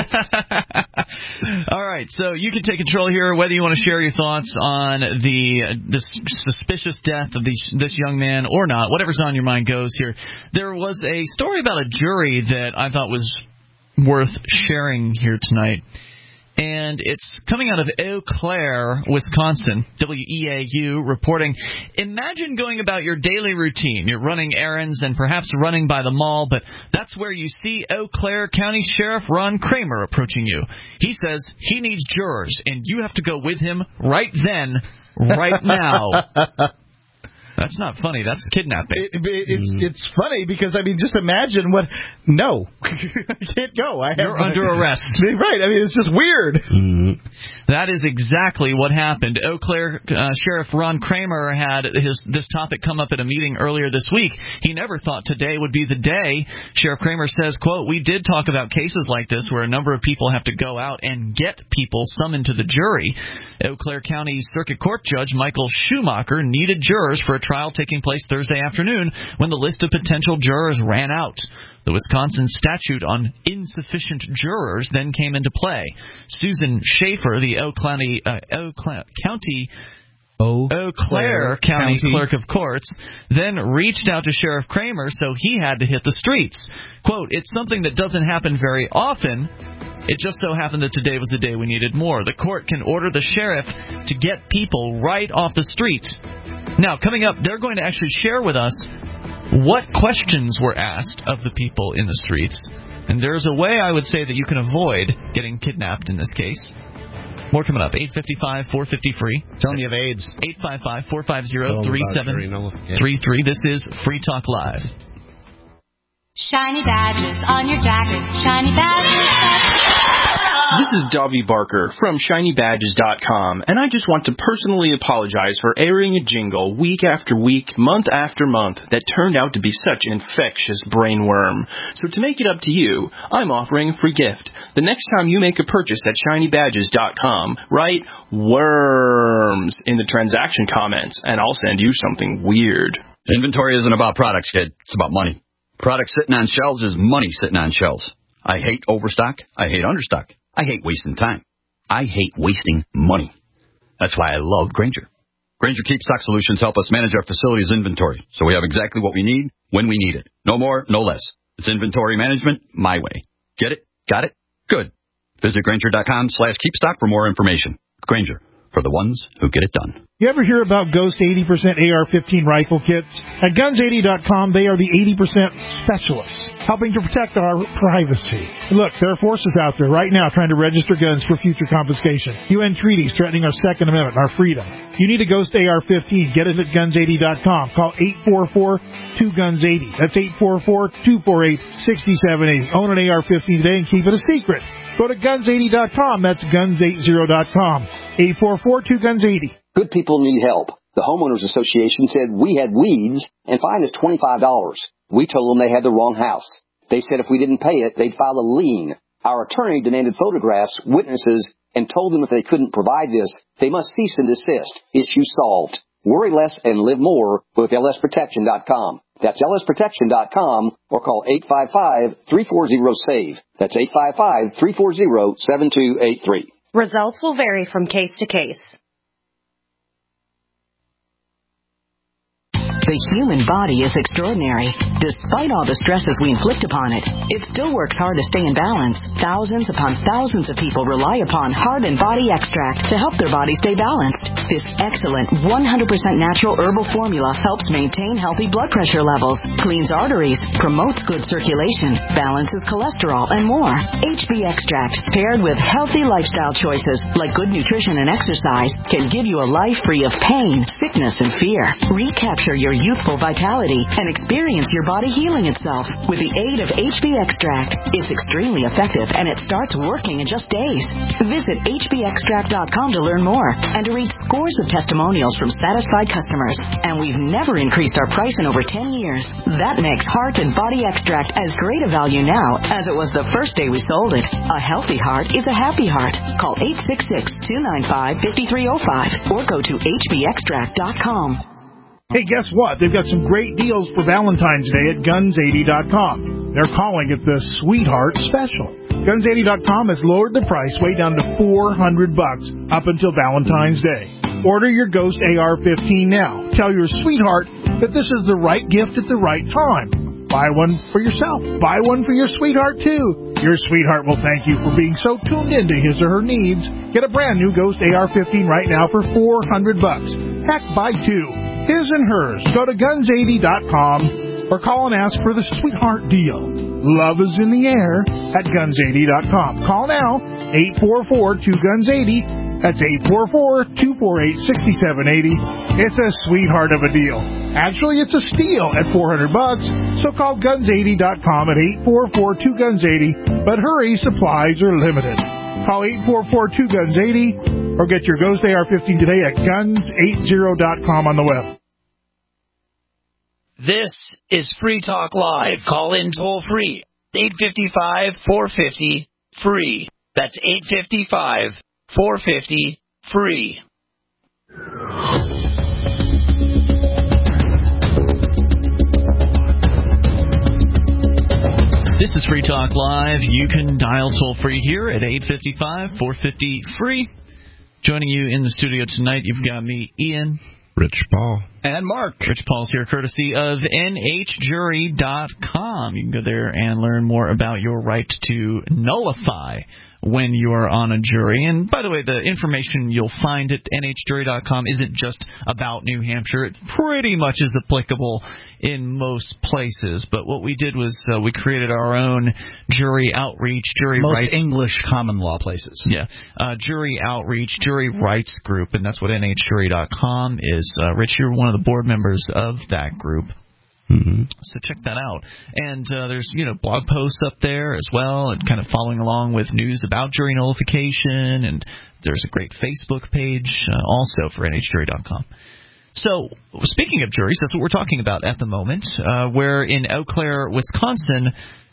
is. All right, so you can take control here, whether you want to share your thoughts on this suspicious death of this young man or not. Whatever's on your mind goes here. There was a story about a jury that I thought was worth sharing here tonight. And it's coming out of Eau Claire, Wisconsin, WEAU, reporting, imagine going about your daily routine. You're running errands and perhaps running by the mall, but that's where you see Eau Claire County Sheriff Ron Kramer approaching you. He says he needs jurors, and you have to go with him right then, right now. That's not funny. That's kidnapping. It's funny because, just imagine what... No. I can't go. You're under arrest. Right. It's just weird. Mm-hmm. That is exactly what happened. Eau Claire Sheriff Ron Kramer had this topic come up at a meeting earlier this week. He never thought today would be the day. Sheriff Kramer says, quote, "We did talk about cases like this where a number of people have to go out and get people summoned to the jury. Eau Claire County Circuit Court Judge Michael Schumacher needed jurors for a trial taking place Thursday afternoon when the list of potential jurors ran out. The Wisconsin statute on insufficient jurors then came into play. Susan Schaefer, the Eau Claire County Clerk of Courts, then reached out to Sheriff Kramer, so he had to hit the streets. Quote, "It's something that doesn't happen very often. It just so happened that today was the day we needed more. The court can order the sheriff to get people right off the street." Now, coming up, they're going to actually share with us what questions were asked of the people in the streets. And there's a way, I would say, that you can avoid getting kidnapped in this case. More coming up. 855-450-FREE. Tell me of AIDS. 855-450-3733. This is Free Talk Live. Shiny badges on your jacket. Shiny badges. This is Dovey Barker from ShinyBadges.com, and I just want to personally apologize for airing a jingle week after week, month after month, that turned out to be such an infectious brainworm. So to make it up to you, I'm offering a free gift. The next time you make a purchase at ShinyBadges.com, write worms in the transaction comments, and I'll send you something weird. Inventory isn't about products, kid. It's about money. Product sitting on shelves is money sitting on shelves. I hate overstock. I hate understock. I hate wasting time. I hate wasting money. That's why I love Grainger. Grainger KeepStock Solutions help us manage our facility's inventory, so we have exactly what we need when we need it. No more, no less. It's inventory management my way. Get it? Got it? Good. Visit Grainger.com/keepstock for more information. Grainger, for the ones who get it done. You ever hear about Ghost 80% AR-15 rifle kits? At Guns80.com, they are the 80% specialists, helping to protect our privacy. Look, there are forces out there right now trying to register guns for future confiscation. UN treaties threatening our Second Amendment and our freedom. You need a Ghost AR-15. Get it at Guns80.com. Call 844-2GUNS80. That's 844-248-6780. Own an AR-15 today and keep it a secret. Go to Guns80.com. That's Guns80.com. 844-2GUNS80. Good people need help. The Homeowners Association said we had weeds and fined us $25. We told them they had the wrong house. They said if we didn't pay it, they'd file a lien. Our attorney demanded photographs, witnesses, and told them if they couldn't provide this, they must cease and desist. Issue solved. Worry less and live more with LSProtection.com. That's LSProtection.com or call 855-340-SAVE. That's 855-340-7283. Results will vary from case to case. The human body is extraordinary. Despite all the stresses we inflict upon it, it still works hard to stay in balance. Thousands upon thousands of people rely upon Heart and Body Extract to help their body stay balanced. This excellent 100% natural herbal formula helps maintain healthy blood pressure levels, cleans arteries, promotes good circulation, balances cholesterol, and more. HB Extract, paired with healthy lifestyle choices like good nutrition and exercise, can give you a life free of pain, sickness, and fear. Recapture your youthful vitality and experience your body healing itself with the aid of HB Extract. It's extremely effective and it starts working in just days. Visit hbextract.com to learn more and to read scores of testimonials from satisfied customers. And we've never increased our price in over 10 years. That makes Heart and Body Extract as great a value now as it was the first day we sold it. A healthy heart is a happy heart. Call 866-295-5305 or go to hbextract.com. Hey, guess what? They've got some great deals for Valentine's Day at Guns80.com. They're calling it the Sweetheart Special. Guns80.com has lowered the price way down to $400 up until Valentine's Day. Order your Ghost AR-15 now. Tell your sweetheart that this is the right gift at the right time. Buy one for yourself. Buy one for your sweetheart, too. Your sweetheart will thank you for being so tuned into his or her needs. Get a brand new Ghost AR-15 right now for $400. Heck, buy two. His and hers. Go to Guns80.com or call and ask for the Sweetheart Deal. Love is in the air at Guns80.com. Call now, 844-2GUNS80. That's 844-248-6780. It's a sweetheart of a deal. Actually, it's a steal at $400. So call Guns80.com at 844-2GUNS80. But hurry, supplies are limited. Call 844-2GUNS80 or get your Ghost AR-15 today at Guns80.com on the web. This is Free Talk Live. Call in toll free. 855-450-FREE. That's 855-450-FREE. This is Free Talk Live. You can dial toll-free here at 855-450-FREE. Joining you in the studio tonight, you've got me, Ian. Rich Paul. And Mark. Rich Paul's here courtesy of NHjury.com. You can go there and learn more about your right to nullify when you are on a jury. And by the way, the information you'll find at NHjury.com isn't just about New Hampshire. It pretty much is applicable in most places. But what we did was we created our own jury outreach, jury rights. Most English common law places. Yeah. Jury outreach, jury rights group, and that's what NHjury.com is. Rich, you're one of the board members of that group. Mm-hmm. So check that out. And there's, blog posts up there as well, and kind of following along with news about jury nullification. And there's a great Facebook page also for NHjury.com. So speaking of juries, that's what we're talking about at the moment, where in Eau Claire, Wisconsin,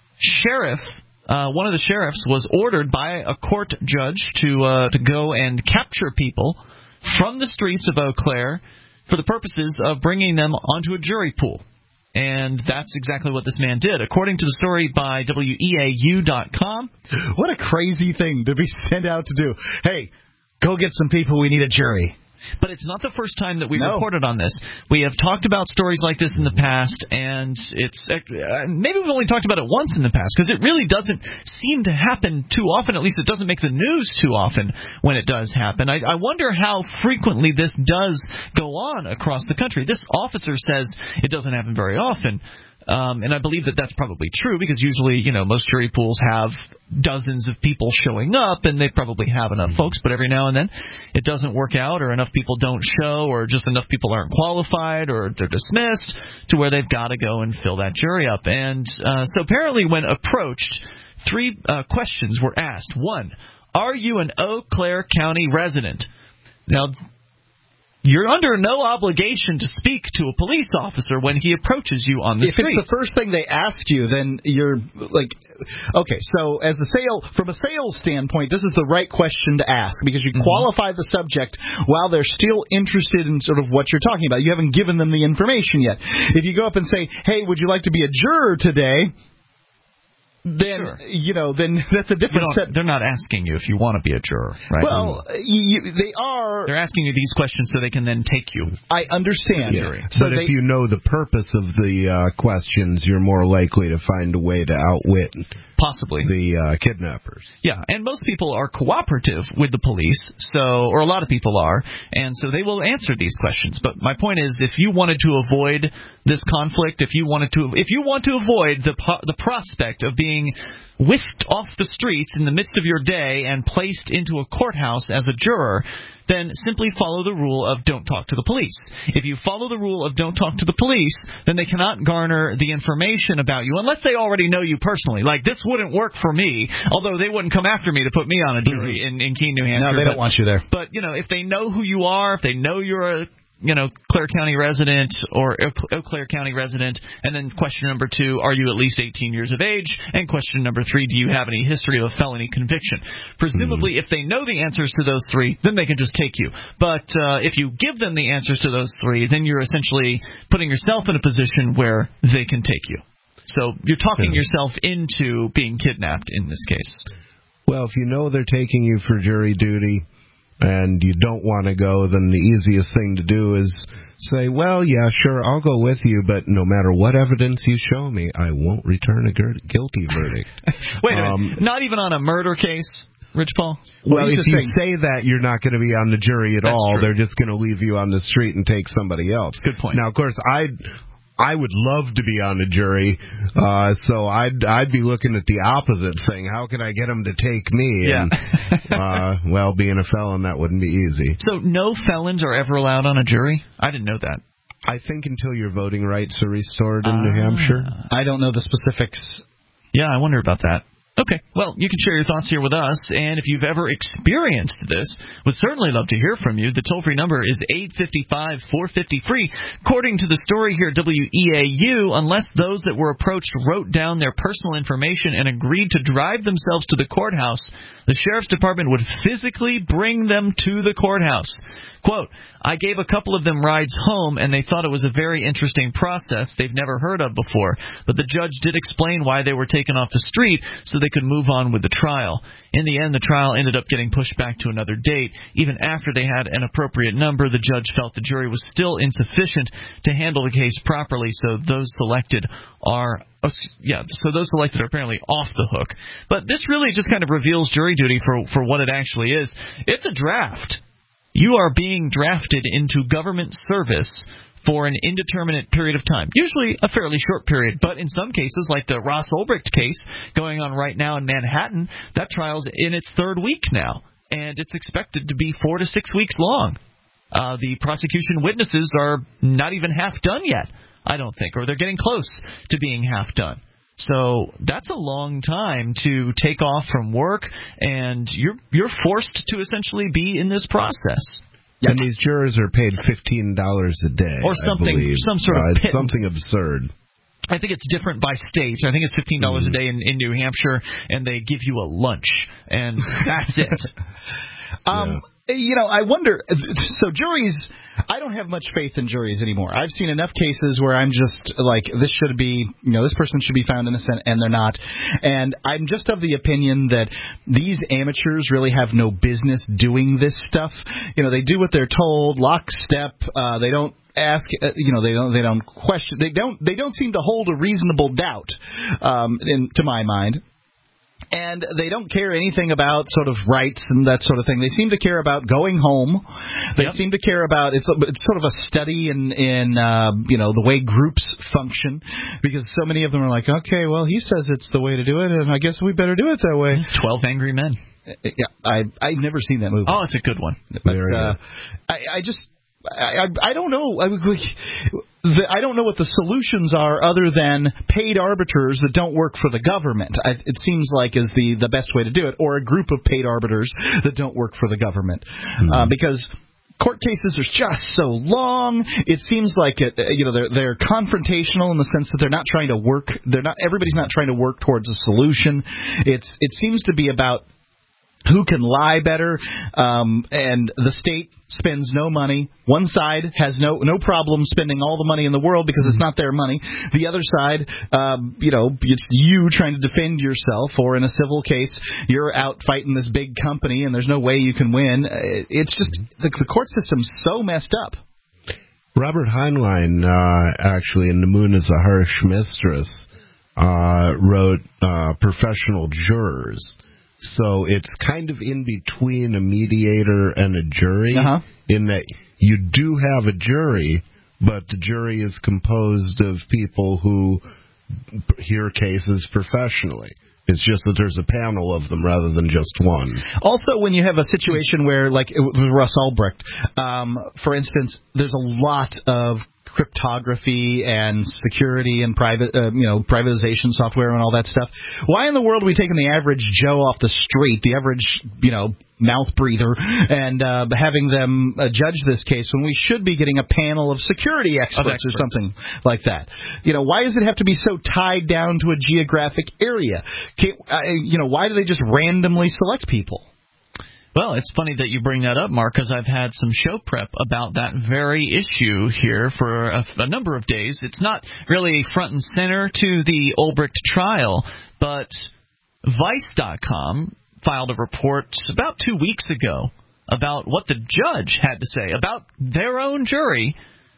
one of the sheriffs was ordered by a court judge to go and capture people from the streets of Eau Claire for the purposes of bringing them onto a jury pool. And that's exactly what this man did. According to the story by WEAU.com. What a crazy thing to be sent out to do. Hey, go get some people. We need a jury. But it's not the first time that we've reported on this. We have talked about stories like this in the past, and it's maybe we've only talked about it once in the past, because it really doesn't seem to happen too often. At least it doesn't make the news too often when it does happen. I wonder how frequently this does go on across the country. This officer says it doesn't happen very often. And I believe that that's probably true, because usually, most jury pools have dozens of people showing up, and they probably have enough folks. But every now and then it doesn't work out, or enough people don't show, or just enough people aren't qualified, or they're dismissed to where they've got to go and fill that jury up. And so apparently when approached, three questions were asked. One, are you an Eau Claire County resident? Now, you're under no obligation to speak to a police officer when he approaches you on the street. If it's the first thing they ask you, then you're like, okay, so from a sales standpoint, this is the right question to ask, because you qualify the subject while they're still interested in sort of what you're talking about. You haven't given them the information yet. If you go up and say, hey, would you like to be a juror today? then then that's a different set. They're not asking you if you want to be a juror, right? Well, they are. They're asking you these questions so they can then take you. I understand. So but if you know the purpose of the questions, you're more likely to find a way to outwit possibly the kidnappers. Yeah, and most people are cooperative with the police, or a lot of people are, and so they will answer these questions. But my point is, if you wanted to avoid this conflict, if you want to avoid the prospect of being whisked off the streets in the midst of your day and placed into a courthouse as a juror, then simply follow the rule of don't talk to the police. If you follow the rule of don't talk to the police, then they cannot garner the information about you unless they already know you personally. Like, this wouldn't work for me, although they wouldn't come after me to put me on a jury in Keene, New Hampshire. No, they don't want you there. But, if they know who you are, if they know you're a Clare County resident or Eau Claire County resident, and then question number 2, are you at least 18 years of age? And question number 3, do you have any history of a felony conviction? Presumably, if they know the answers to those 3, then they can just take you. But if you give them the answers to those 3, then you're essentially putting yourself in a position where they can take you. So you're talking yourself into being kidnapped in this case. Well, if you know they're taking you for jury duty, and you don't want to go, then the easiest thing to do is say, well, yeah, sure, I'll go with you, but no matter what evidence you show me, I won't return a guilty verdict. Wait a minute, not even on a murder case, Rich Paul? Well, if you say that, you're not going to be on the jury at all. True. They're just going to leave you on the street and take somebody else. Good point. Now, of course, I would love to be on the jury, so I'd be looking at the opposite thing. How can I get them to take me? Yeah. And, well, being a felon, that wouldn't be easy. So no felons are ever allowed on a jury? I didn't know that. I think until your voting rights are restored in New Hampshire. I don't know the specifics. Yeah, I wonder about that. Okay, well, you can share your thoughts here with us, and if you've ever experienced this, we'd certainly love to hear from you. The toll-free number is 855-450-FREE. According to the story here at WEAU, unless those that were approached wrote down their personal information and agreed to drive themselves to the courthouse, the sheriff's department would physically bring them to the courthouse. Quote, I gave a couple of them rides home, and they thought it was a very interesting process they've never heard of before. But the judge did explain why they were taken off the street so they could move on with the trial. In the end, the trial ended up getting pushed back to another date. Even after they had an appropriate number, the judge felt the jury was still insufficient to handle the case properly, so those selected are apparently off the hook. But this really just kind of reveals jury duty for what it actually is. It's a draft. You are being drafted into government service for an indeterminate period of time, usually a fairly short period, but in some cases, like the Ross Ulbricht case going on right now in Manhattan, that trial's in its 3rd week now, and it's expected to be 4 to 6 weeks long. The prosecution witnesses are not even half done yet, I don't think, or they're getting close to being half done. So that's a long time to take off from work, and you're forced to essentially be in this process. Yeah. And these jurors are paid $15 a day, or something, some sort of pittance. Something absurd. I think it's different by states. I think it's $15 a day in New Hampshire, and they give you a lunch, and that's it. I wonder, so juries, I don't have much faith in juries anymore. I've seen enough cases where I'm just like, this person should be found innocent, and they're not. And I'm just of the opinion that these amateurs really have no business doing this stuff. They do what they're told, lockstep. They don't ask, they don't question, they don't seem to hold a reasonable doubt, to my mind. And they don't care anything about sort of rights and that sort of thing. They seem to care about going home. They seem to care about it's sort of a study in the way groups function, because so many of them are like, okay, well, he says it's the way to do it, and I guess we better do it that way. 12 Angry Men. Yeah, I've never seen that movie. Oh, it's a good one. But I don't know. I don't know what the solutions are other than paid arbiters that don't work for the government. It seems like is the best way to do it, or a group of paid arbiters that don't work for the government, because court cases are just so long. It seems like they're confrontational in the sense that they're not trying to work. Everybody's not trying to work towards a solution. It seems to be about who can lie better, and the state spends no money. One side has no problem spending all the money in the world because it's not their money. The other side, it's you trying to defend yourself, or in a civil case, you're out fighting this big company and there's no way you can win. It's just the court system's so messed up. Robert Heinlein, actually, in The Moon is a Harsh Mistress, wrote Professional Jurors. So it's kind of in between a mediator and a jury, in that you do have a jury, but the jury is composed of people who hear cases professionally. It's just that there's a panel of them rather than just one. Also, when you have a situation where, like with Russ Ulbricht, for instance, there's a lot of cryptography and security and privatization software and all that stuff. Why in the world are we taking the average Joe off the street, the average, mouth breather, and having them judge this case when we should be getting a panel of security experts or something like that? Why does it have to be so tied down to a geographic area? Why do they just randomly select people? Well, it's funny that you bring that up, Mark, because I've had some show prep about that very issue here for a number of days. It's not really front and center to the Ulbricht trial, but Vice.com filed a report about 2 weeks ago about what the judge had to say about their own jury.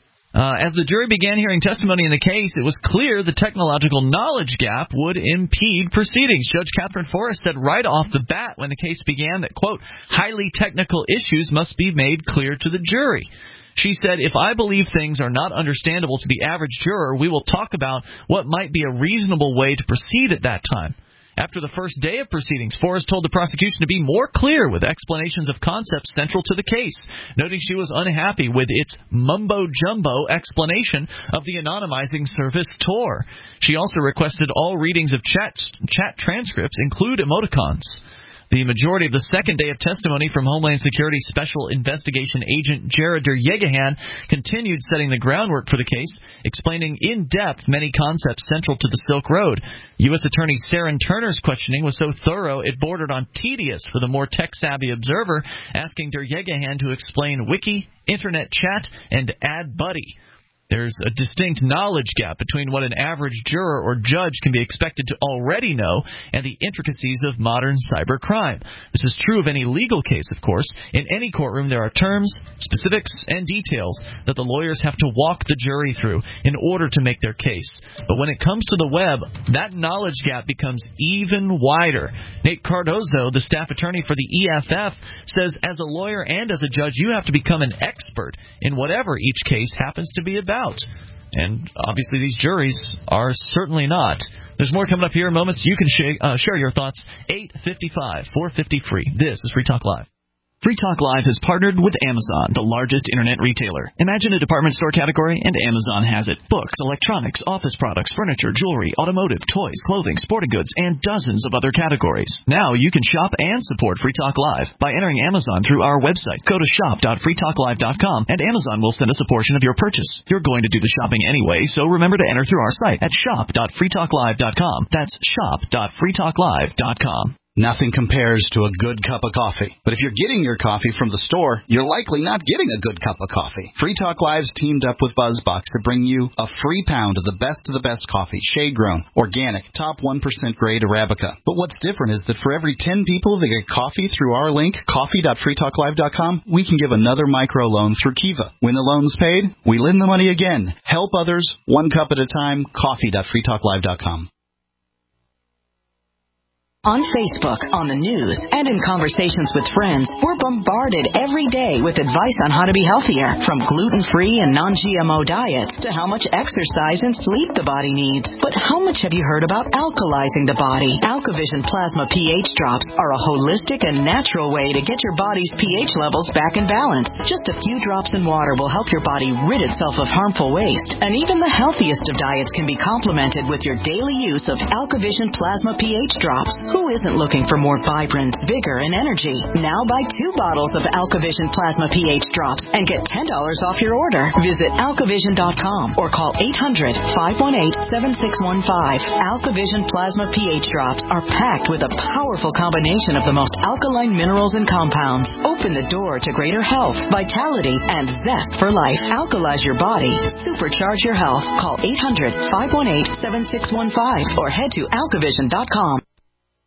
As the jury began hearing testimony in the case, it was clear the technological knowledge gap would impede proceedings. Judge Catherine Forrest said right off the bat when the case began that, quote, highly technical issues must be made clear to the jury. She said, if I believe things are not understandable to the average juror, we will talk about what might be a reasonable way to proceed at that time. After the first day of proceedings, Forrest told the prosecution to be more clear with explanations of concepts central to the case, noting she was unhappy with its mumbo-jumbo explanation of the anonymizing service Tor. She also requested all readings of chat transcripts include emoticons. The majority of the second day of testimony from Homeland Security Special Investigation Agent Jared Yergehan continued setting the groundwork for the case, explaining in depth many concepts central to the Silk Road. U.S. Attorney Saren Turner's questioning was so thorough it bordered on tedious for the more tech-savvy observer, asking Yergehan to explain Wiki, Internet Chat, and AdBuddy. There's a distinct knowledge gap between what an average juror or judge can be expected to already know and the intricacies of modern cybercrime. This is true of any legal case, of course. In any courtroom, there are terms, specifics, and details that the lawyers have to walk the jury through in order to make their case. But when it comes to the web, that knowledge gap becomes even wider. Nate Cardozo, the staff attorney for the EFF, says as a lawyer and as a judge, you have to become an expert in whatever each case happens to be about. And obviously these juries are certainly not. There's more coming up here in moments. You can share your thoughts. 855-450-FREE. This is Free Talk Live. Free Talk Live has partnered with Amazon, the largest internet retailer. Imagine a department store category, and Amazon has it. Books, electronics, office products, furniture, jewelry, automotive, toys, clothing, sporting goods, and dozens of other categories. Now you can shop and support Free Talk Live by entering Amazon through our website. Go to shop.freetalklive.com, and Amazon will send us a portion of your purchase. You're going to do the shopping anyway, so remember to enter through our site at shop.freetalklive.com. That's shop.freetalklive.com. Nothing compares to a good cup of coffee. But if you're getting your coffee from the store, you're likely not getting a good cup of coffee. Free Talk Live's teamed up with BuzzBox to bring you a free pound of the best coffee, shade-grown, organic, top 1% grade Arabica. But what's different is that for every 10 people that get coffee through our link, coffee.freetalklive.com, we can give another microloan through Kiva. When the loan's paid, we lend the money again. Help others, one cup at a time, coffee.freetalklive.com. On Facebook, on the news, and in conversations with friends, we're bombarded every day with advice on how to be healthier, from gluten-free and non-GMO diets to how much exercise and sleep the body needs. But how much have you heard about alkalizing the body? AlkaVision Plasma pH drops are a holistic and natural way to get your body's pH levels back in balance. Just a few drops in water will help your body rid itself of harmful waste. And even the healthiest of diets can be complemented with your daily use of AlkaVision Plasma pH drops. Who isn't looking for more vibrance, vigor, and energy? Now buy 2 bottles of AlkaVision Plasma pH drops and get $10 off your order. Visit AlkaVision.com or call 800-518-7615. AlkaVision Plasma pH drops are packed with a powerful combination of the most alkaline minerals and compounds. Open the door to greater health, vitality, and zest for life. Alkalize your body. Supercharge your health. Call 800-518-7615 or head to AlkaVision.com.